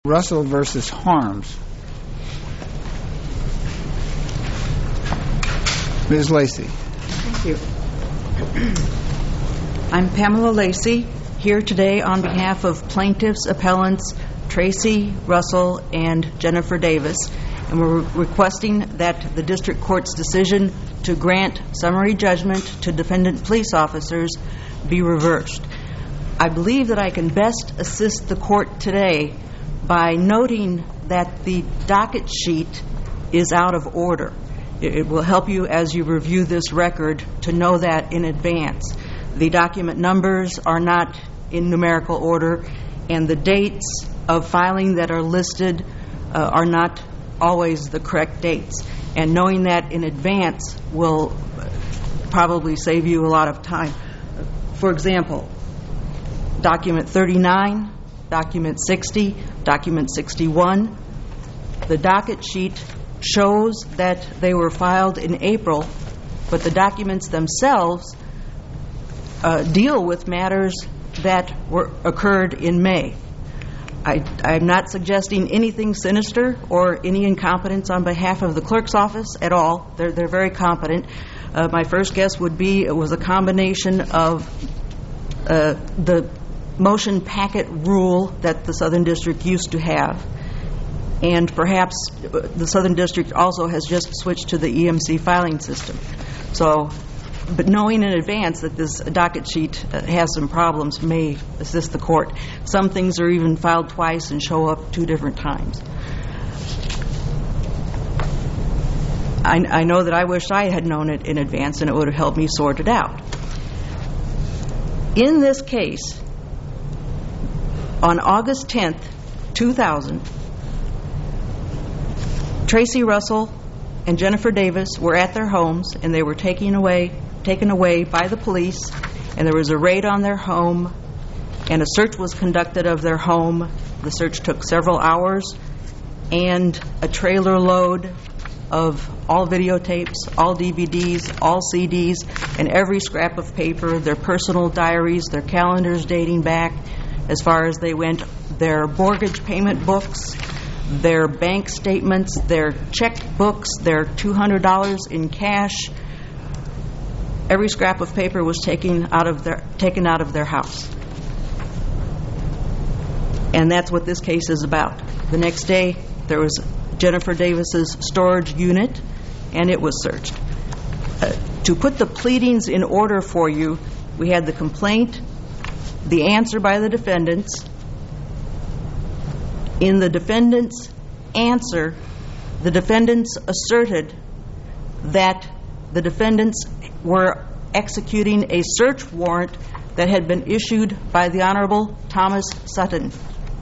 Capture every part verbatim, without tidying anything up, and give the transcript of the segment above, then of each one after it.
Russell versus Harms. Miz Lacey. Thank you. I'm Pamela Lacey, here today on behalf of plaintiffs, appellants Tracy, Russell, and Jennifer Davis, and we're requesting that the district court's decision to grant summary judgment to defendant police officers be reversed. I believe that I can best assist the court today by noting that the docket sheet is out of order. It will help you as you review this record to know that in advance. The document numbers are not in numerical order, and the dates of filing that are listed uh, are not always the correct dates. And knowing that in advance will probably save you a lot of time. For example, document thirty-nine, document sixty, document sixty-one. The docket sheet shows that they were filed in April, but the documents themselves uh, deal with matters that were occurred in May. I, I'm not suggesting anything sinister or any incompetence on behalf of the clerk's office at all. They're, they're very competent. Uh, my first guess would be it was a combination of uh, the motion packet rule that the Southern District used to have, and perhaps the Southern District also has just switched to the E M C filing system. So, but knowing in advance that this docket sheet has some problems may assist the court. Some things are even filed twice and show up two different times. I, I know that I wish I had known it in advance and it would have helped me sort it out. In this case, on August tenth, two thousand, Tracy Russell and Jennifer Davis were at their homes, and they were taken away, taken away by the police, and there was a raid on their home, and a search was conducted of their home. The search took several hours, and a trailer load of all videotapes, all D V Ds, all C Ds, and every scrap of paper, their personal diaries, their calendars dating back as far as they went, their mortgage payment books, their bank statements, their check books, their two hundred dollars in cash. Every scrap of paper was taken out of their taken out of their house. And that's what this case is about. The next day, there was Jennifer Davis's storage unit, and it was searched. Uh, to put the pleadings in order for you, we had the complaint, the answer by the defendants. In the defendant's answer, the defendants asserted that the defendants were executing a search warrant that had been issued by the Honorable Thomas Sutton.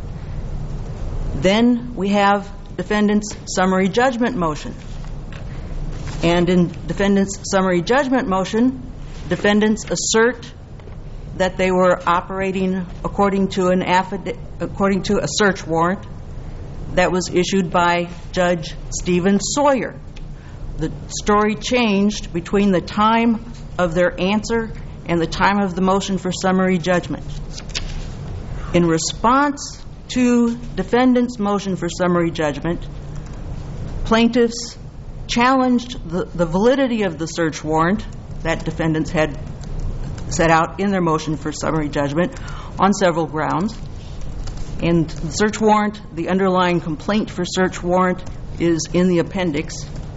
Then we have defendant's summary judgment motion. And in defendant's summary judgment motion, defendants assert that they were operating according to an affidavit, according to a search warrant that was issued by Judge Stephen Sawyer. The story changed between the time of their answer and the time of the motion for summary judgment. In response to defendant's motion for summary judgment, plaintiffs challenged the, the validity of the search warrant that defendants had set out in their motion for summary judgment on several grounds. And the search warrant, the underlying complaint for search warrant, is in the appendix.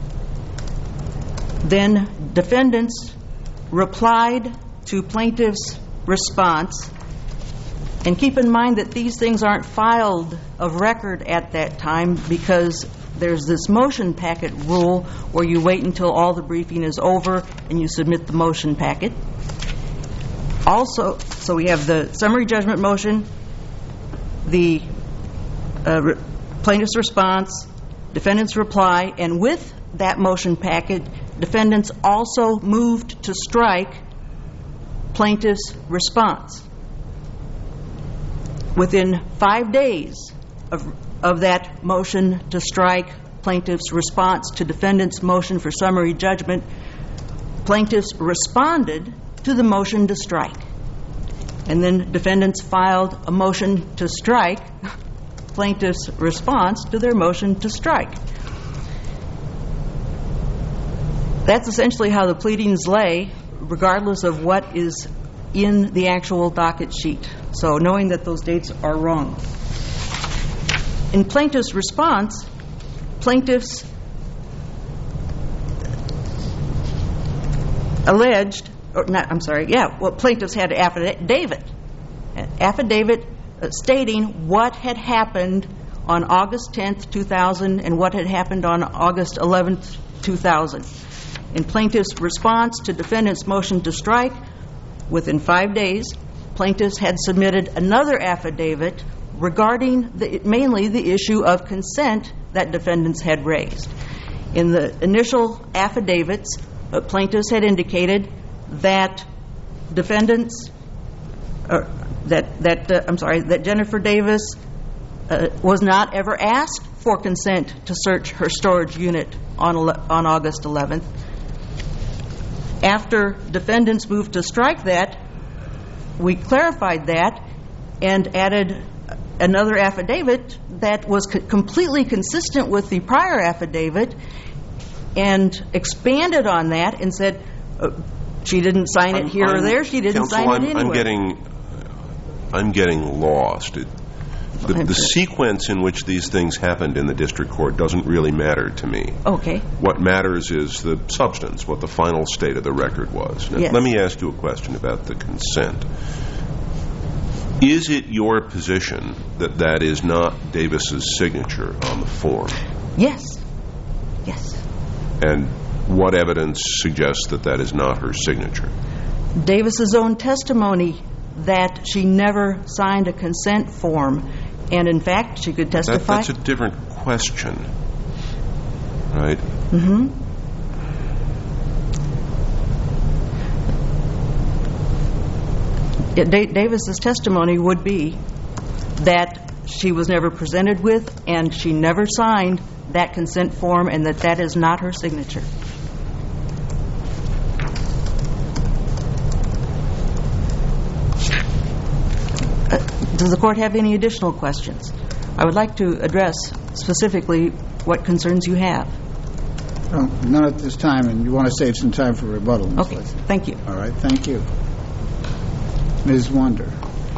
Then defendants replied to plaintiff's response. And keep in mind that these things aren't filed of record at that time because there's this motion packet rule where you wait until all the briefing is over and you submit the motion packet. Also, so we have the summary judgment motion, the uh, re- plaintiff's response, defendant's reply, and with that motion packet, defendants also moved to strike plaintiff's response. Within five days of, of that motion to strike plaintiff's response to defendant's motion for summary judgment, plaintiffs responded to the motion to strike. And then defendants filed a motion to strike plaintiff's response to their motion to strike. That's essentially how the pleadings lay, regardless of what is in the actual docket sheet. So knowing that those dates are wrong. In plaintiff's response, plaintiffs alleged, or not, I'm sorry, yeah, well, plaintiffs had an affidavit, an affidavit uh, stating what had happened on August tenth, two thousand, and what had happened on August eleventh, two thousand. In plaintiff's response to defendant's motion to strike, within five days, plaintiffs had submitted another affidavit regarding the, mainly the issue of consent that defendants had raised. In the initial affidavits, uh, plaintiffs had indicated that defendants, uh, that that uh, I'm sorry, that Jennifer Davis uh, was not ever asked for consent to search her storage unit on on August eleventh. After defendants moved to strike that, we clarified that and added another affidavit that was co- completely consistent with the prior affidavit and expanded on that and said uh, she didn't sign it I'm, here I'm, or there. She didn't counsel, sign I'm, it anywhere. I'm getting, I'm getting lost. It, the, the sequence in which these things happened in the district court doesn't really matter to me. Okay. What matters is the substance, what the final state of the record was. Now, yes. Let me ask you a question about the consent. Is it your position that that is not Davis's signature on the form? Yes. Yes. And what evidence suggests that that is not her signature? Davis's own testimony that she never signed a consent form, and in fact she could testify. That, that's a different question, right? Mm-hmm. Da- Davis's testimony would be that she was never presented with and she never signed that consent form, and that that is not her signature. Does the court have any additional questions? I would like to address specifically what concerns you have. Well, none at this time, and you want to save some time for rebuttal, Miz Okay, Lacey. thank you. All right, thank you. Miz Wonder.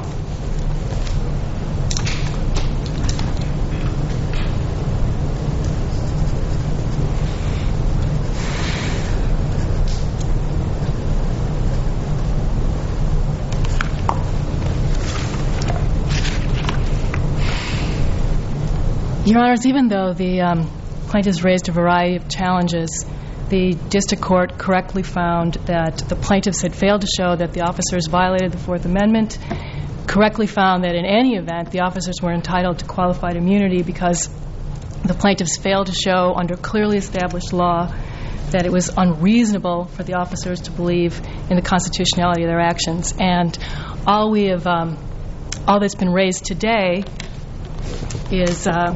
Your Honors, even though the um, plaintiffs raised a variety of challenges, the district court correctly found that the plaintiffs had failed to show that the officers violated the Fourth Amendment, correctly found that in any event the officers were entitled to qualified immunity because the plaintiffs failed to show under clearly established law that it was unreasonable for the officers to believe in the constitutionality of their actions. And all we have, um, all that's been raised today is uh,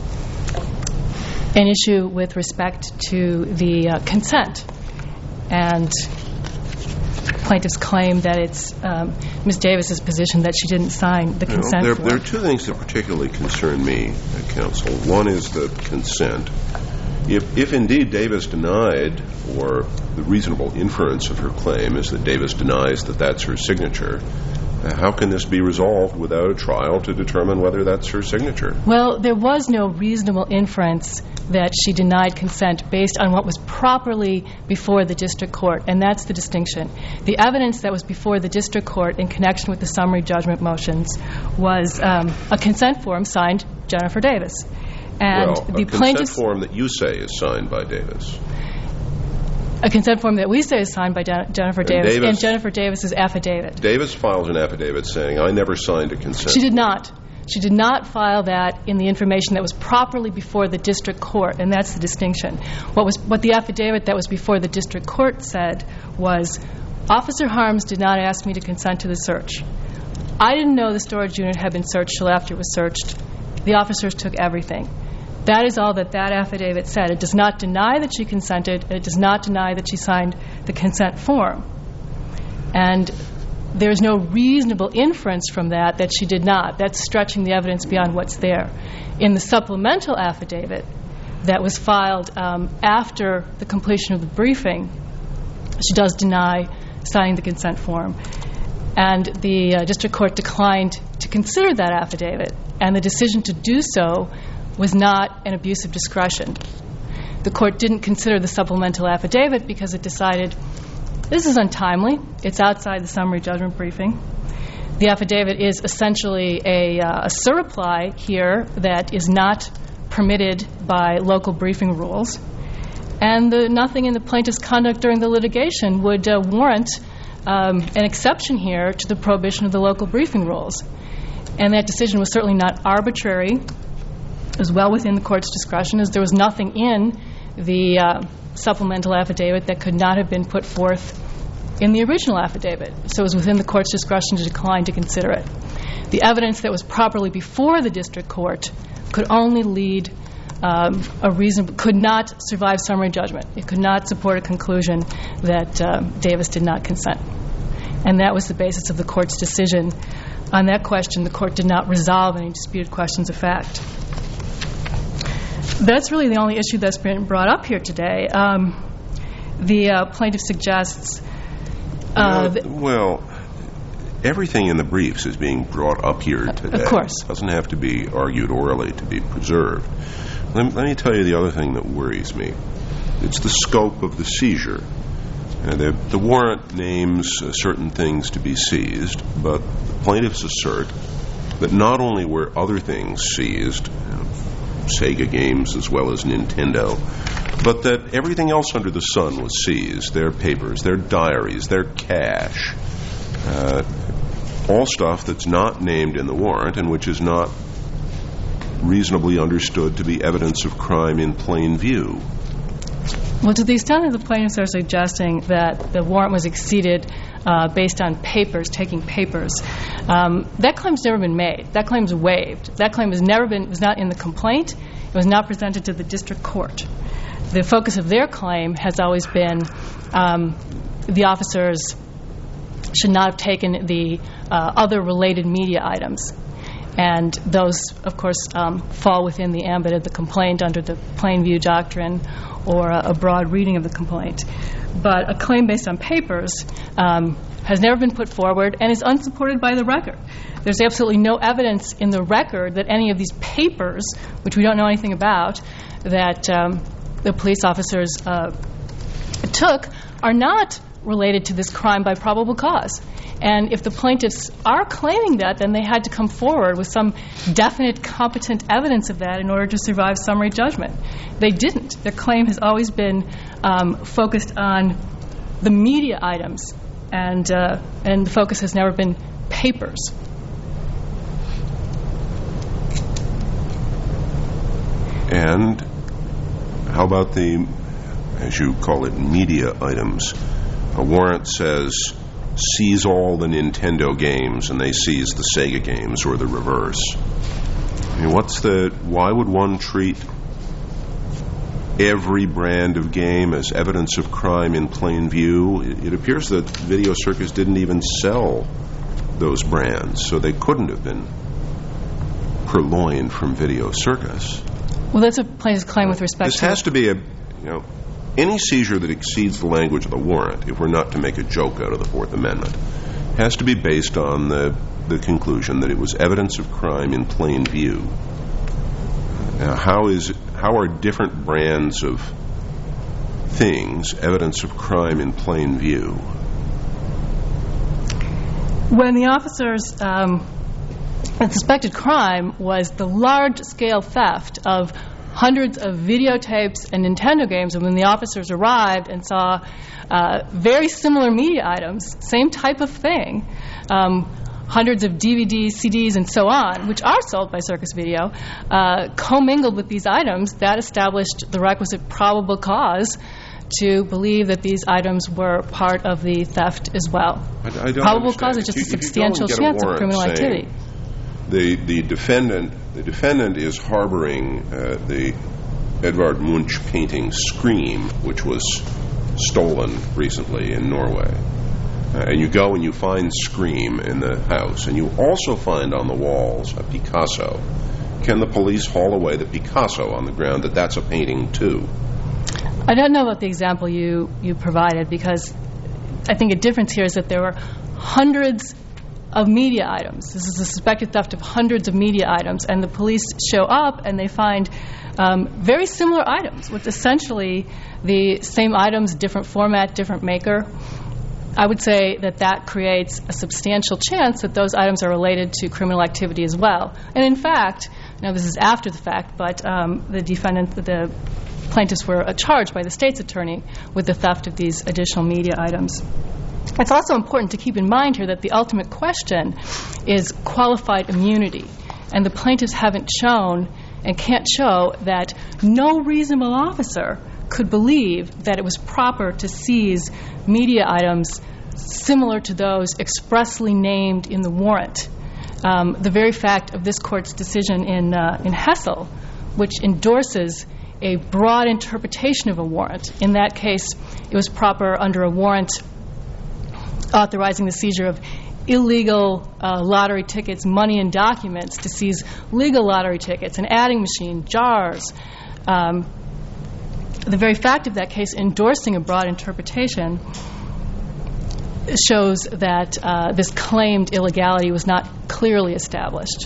an issue with respect to the uh, consent. And plaintiffs claim that it's um, Miz Davis's position that she didn't sign the consent there, form. there are two things that particularly concern me, uh, counsel. One is the consent. If, if indeed Davis denied, or the reasonable inference of her claim is that Davis denies that that's her signature, uh, how can this be resolved without a trial to determine whether that's her signature? Well, there was no reasonable inference that she denied consent based on what was properly before the district court, and that's the distinction. The evidence that was before the district court in connection with the summary judgment motions was um, a consent form signed Jennifer Davis. And well, the a consent form that you say is signed by Davis. A consent form that we say is signed by Den- Jennifer And Davis, Davis and Jennifer Davis's affidavit. Davis files an affidavit saying, I never signed a consent. She did not. She did not file that in the information that was properly before the district court, and that's the distinction. What was what the affidavit that was before the district court said was, Officer Harms did not ask me to consent to the search. I didn't know the storage unit had been searched till after it was searched. The officers took everything. That is all that that affidavit said. It does not deny that she consented, and it does not deny that she signed the consent form. And there's no reasonable inference from that that she did not. That's stretching the evidence beyond what's there. In the supplemental affidavit that was filed um, after the completion of the briefing, she does deny signing the consent form. And the uh, district court declined to consider that affidavit, and the decision to do so was not an abuse of discretion. The court didn't consider the supplemental affidavit because it decided this is untimely. It's outside the summary judgment briefing. The affidavit is essentially a, uh, a surreply here that is not permitted by local briefing rules. And the, nothing in the plaintiff's conduct during the litigation would uh, warrant um, an exception here to the prohibition of the local briefing rules. And that decision was certainly not arbitrary. It was well within the court's discretion, as there was nothing in the uh, supplemental affidavit that could not have been put forth in the original affidavit. So it was within the court's discretion to decline to consider it. The evidence that was properly before the district court could only lead um, a reason, could not survive summary judgment. It could not support a conclusion that uh, Davis did not consent. And that was the basis of the court's decision. On that question, the court did not resolve any disputed questions of fact. That's really the only issue that's been brought up here today. Um, the uh, plaintiff suggests Uh, well, well, everything in the briefs is being brought up here today. Of course. It doesn't have to be argued orally to be preserved. Let, let me tell you the other thing that worries me. It's the scope of the seizure. Uh, the, the warrant names uh, certain things to be seized, but the plaintiffs assert that not only were other things seized, you know, Sega games as well as Nintendo, but that everything else under the sun was seized, their papers, their diaries, their cash, uh, all stuff that's not named in the warrant and which is not reasonably understood to be evidence of crime in plain view. Well, to the extent that the plaintiffs are suggesting that the warrant was exceeded uh, based on papers, taking papers, um, that claim's never been made. That claim's waived. That claim has never been, was not in the complaint. It was not presented to the district court. The focus of their claim has always been um, the officers should not have taken the uh, other related media items. And those, of course, um, fall within the ambit of the complaint under the plain view doctrine or a, a broad reading of the complaint. But a claim based on papers um, has never been put forward and is unsupported by the record. There's absolutely no evidence in the record that any of these papers, which we don't know anything about, that um, the police officers uh, took, are not related to this crime by probable cause. And if the plaintiffs are claiming that, then they had to come forward with some definite, competent evidence of that in order to survive summary judgment. They didn't. Their claim has always been um, focused on the media items, and uh, and the focus has never been papers. And how about the, as you call it, media items? A warrant says seize all the Nintendo games, and they seize the Sega games, or the reverse. I mean, what's the? Why would one treat every brand of game as evidence of crime in plain view? It, it appears that Video Circus didn't even sell those brands, so they couldn't have been purloined from Video Circus. Well, that's a plaintiff's claim with respect this to... This has to be a, you know, any seizure that exceeds the language of the warrant, if we're not to make a joke out of the Fourth Amendment, has to be based on the, the conclusion that it was evidence of crime in plain view. Now, how is how are different brands of things evidence of crime in plain view? When the officers... Um, the suspected crime was the large-scale theft of hundreds of videotapes and Nintendo games, and when the officers arrived and saw uh, very similar media items, same type of thing, um, hundreds of D V Ds, C Ds, and so on, which are sold by Circus Video, uh, commingled with these items, that established the requisite probable cause to believe that these items were part of the theft as well. I, I don't probable understand. cause is just you, a substantial chance of criminal activity. The the defendant the defendant is harboring uh, the Edvard Munch painting Scream, which was stolen recently in Norway. uh, and you go and you find Scream in the house, and you also find on the walls a Picasso, can the police haul away the Picasso on the ground that that's a painting too? I don't know about the example you, you provided, because I think a difference here is that there were hundreds of media items. This is a suspected theft of hundreds of media items, and the police show up and they find um, very similar items with essentially the same items, different format, different maker. I would say that that creates a substantial chance that those items are related to criminal activity as well. And in fact, now this is after the fact, but um, the defendant, the plaintiffs were charged by the state's attorney with the theft of these additional media items. It's also important to keep in mind here that the ultimate question is qualified immunity, and the plaintiffs haven't shown and can't show that no reasonable officer could believe that it was proper to seize media items similar to those expressly named in the warrant. Um, the very fact of this court's decision in uh, in Hessel, which endorses a broad interpretation of a warrant. In that case, it was proper under a warrant authorizing the seizure of illegal uh, lottery tickets, money, and documents to seize legal lottery tickets, an adding machine, jars. Um, the very fact of that case endorsing a broad interpretation shows that uh, this claimed illegality was not clearly established.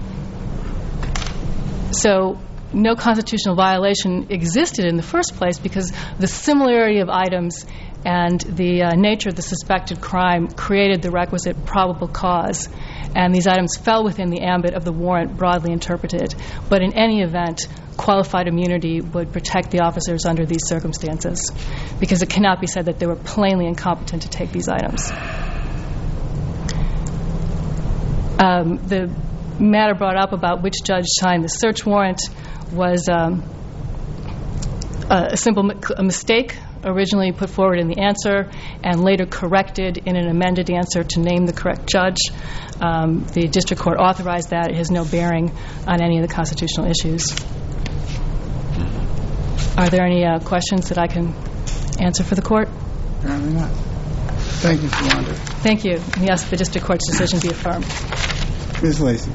So no constitutional violation existed in the first place because the similarity of items and the uh, nature of the suspected crime created the requisite probable cause, and these items fell within the ambit of the warrant broadly interpreted. But in any event, qualified immunity would protect the officers under these circumstances, because it cannot be said that they were plainly incompetent to take these items. Um, the matter brought up about which judge signed the search warrant was um, a simple mi- a mistake originally put forward in the answer and later corrected in an amended answer to name the correct judge. Um, the district court authorized that. It has no bearing on any of the constitutional issues. Are there any uh, questions that I can answer for the court? Apparently not. Thank you, Mr. Wander. Thank you. And yes, the district court's decision be affirmed. Miz Lacey.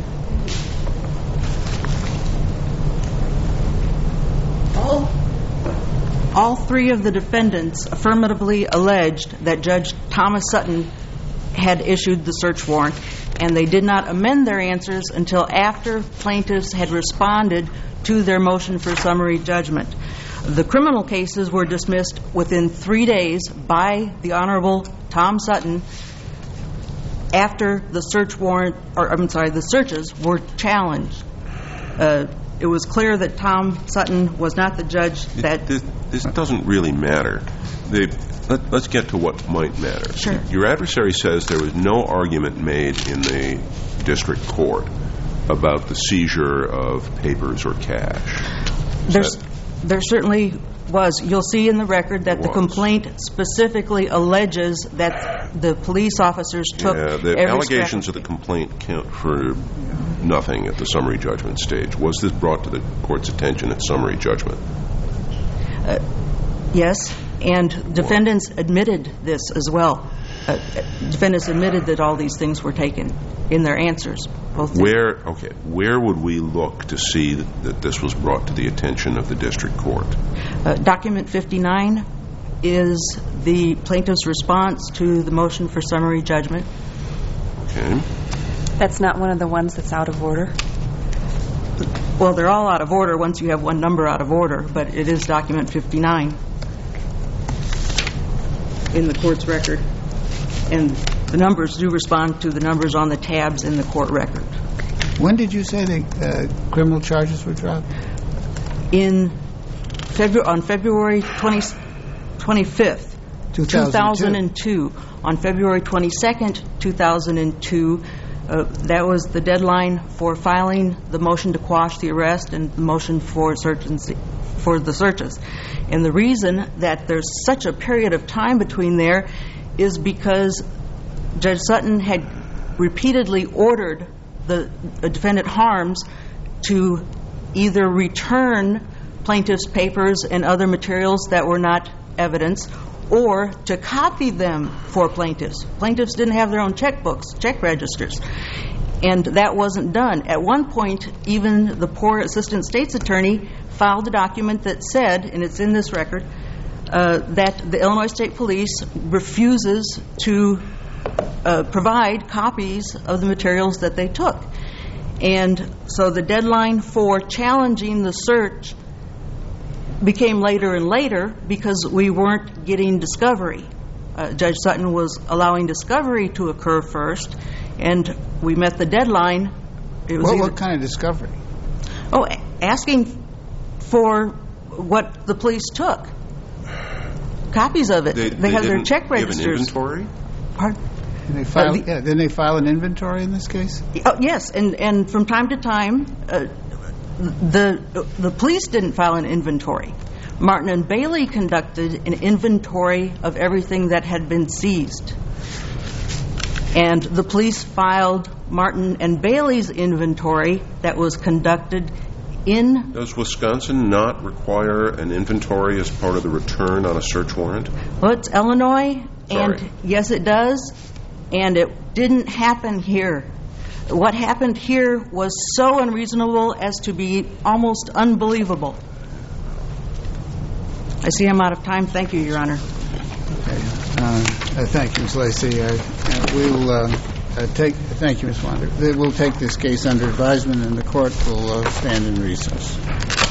All, all three of the defendants affirmatively alleged that Judge Thomas Sutton had issued the search warrant, and they did not amend their answers until after plaintiffs had responded to their motion for summary judgment. The criminal cases were dismissed within three days by the Honorable Tom Sutton after the search warrant, or I'm sorry, the searches were challenged. Uh, it was clear that Tom Sutton was not the judge that... This, this doesn't really matter. They, let, let's get to what might matter. Sure. Your adversary says there was no argument made in the district court about the seizure of papers or cash. There's, there certainly was. You'll see in the record that was. the complaint specifically alleges that the police officers took yeah, the every allegations scrap of the complaint count for nothing at the summary judgment stage. Was this brought to the court's attention at summary judgment? Uh, yes, and defendants admitted this as well. Uh, defendants admitted that all these things were taken in their answers. Both where okay, where would we look to see that, that this was brought to the attention of the district court? Uh, document fifty-nine is the plaintiff's response to the motion for summary judgment. Okay. That's not one of the ones that's out of order? Well, they're all out of order once you have one number out of order, but it is document fifty-nine in the court's record. And the numbers do respond to the numbers on the tabs in the court record. When did you say the uh, criminal charges were dropped? In February, on February twentieth, twenty-fifth, two thousand two. On February twenty-second, two thousand two, uh, that was the deadline for filing the motion to quash the arrest and the motion for search and se- for the searches. And the reason that there's such a period of time between there is because Judge Sutton had repeatedly ordered the uh, defendant Harms to either return plaintiff's papers and other materials that were not evidence, or to copy them for plaintiffs. Plaintiffs didn't have their own checkbooks, check registers, and that wasn't done. At one point, even the poor assistant state's attorney filed a document that said, and it's in this record, uh, that the Illinois State Police refuses to uh, provide copies of the materials that they took. And so the deadline for challenging the search became later and later because we weren't getting discovery. Uh, Judge Sutton was allowing discovery to occur first, and we met the deadline. It was What, either, what kind of discovery? Oh, asking for what the police took. Copies of it. They, They, they have their didn't check give registers. an inventory? Pardon? Did they file, Uh, the- yeah, didn't they file an inventory in this case? Oh, yes, and, and from time to time, uh, the the police didn't file an inventory. Martin and Bailey conducted an inventory of everything that had been seized. And the police filed Martin and Bailey's inventory that was conducted in... Does Wisconsin not require an inventory as part of the return on a search warrant? Well, it's Illinois, Sorry. and yes, it does, and it didn't happen here. What happened here was so unreasonable as to be almost unbelievable. I see I'm out of time. Thank you, Your Honor. Okay. Uh, uh, thank you, Miz Lacey. Uh, uh, we'll uh, uh, take. Thank you, Miz Wander. We'll take this case under advisement, and the court will uh, stand in recess.